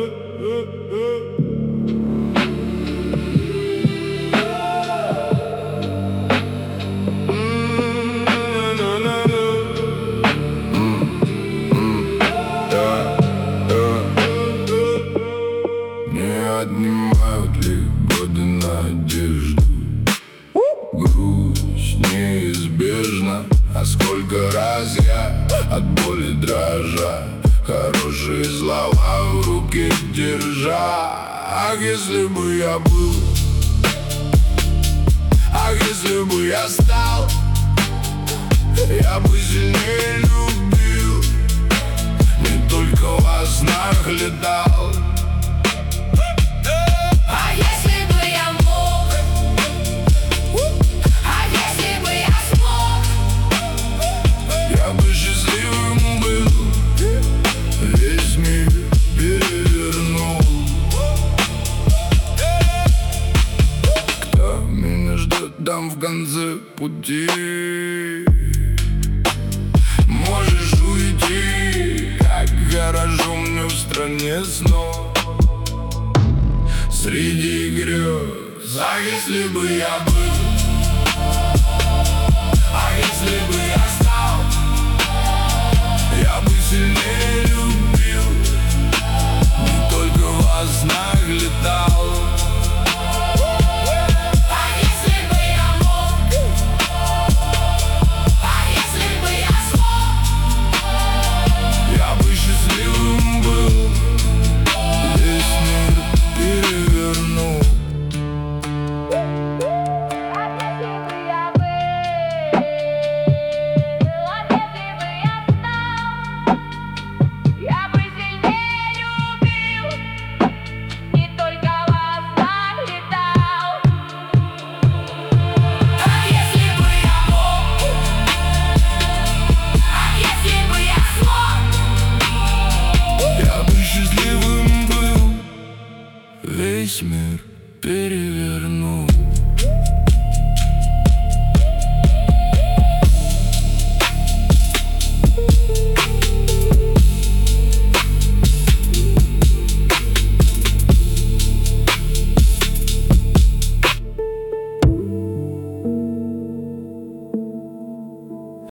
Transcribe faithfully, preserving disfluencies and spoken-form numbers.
Отнимают ли годы надежду? Грусть неизбежна. А сколько раз я от боли дрожа хорошие слова в руке держа. Ах, если бы я был, ах, если бы я стал, я бы сильнее любил, не только во снах летал. Там в конце пути можешь уйти, как хорошо мне в стране снов, среди грез. А если бы я был, а если бы я стал, я бы сильнее любил, не только во снах летал. Весь мир переверну.